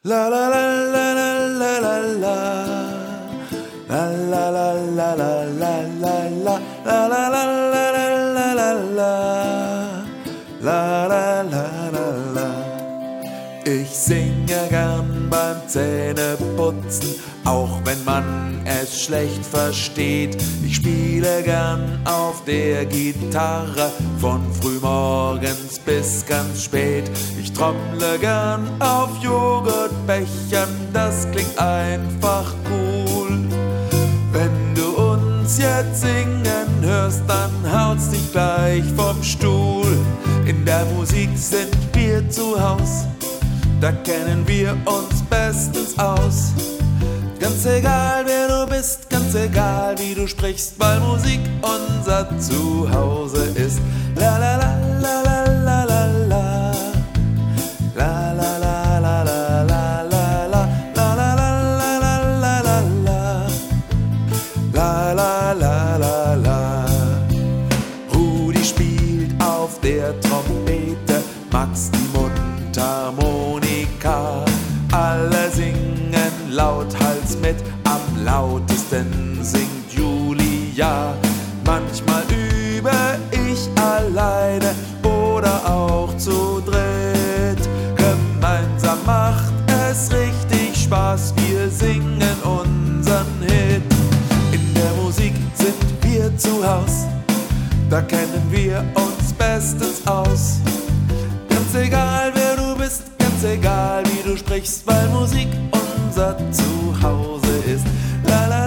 La la la la la la la la. La la la la la la la la. La la la la la la la la. La la la la la. Ich singe gern beim Zähneputzen, auch wenn man es schlecht versteht. Ich spiele gern auf der Gitarre, von frühmorgens bis ganz spät. Ich trommle gern auf Joghurtbechern, das klingt einfach cool. Wenn du uns jetzt singen hörst, dann haut's dich gleich vom Stuhl. In der Musik sind wir zu Haus, da kennen wir uns bestens aus. Ganz egal wer du bist, ganz egal wie du sprichst, weil Musik unser Zuhause ist. La la la la la la la la. La la la la la la la la. La la la la la la la la. La la la la la. Rudi spielt auf der Trompete, Max die Mundharmonika. Alle singen lauthals mit, am lautesten singt Julia. Manchmal übe ich alleine oder auch zu dritt. Gemeinsam macht es richtig Spaß, wir singen unseren Hit. In der Musik sind wir zu Haus, da kennen wir uns bestens aus. Ganz egal wer du bist, ganz egal wie du sprichst, weil Musik unser Zuhause ist. La la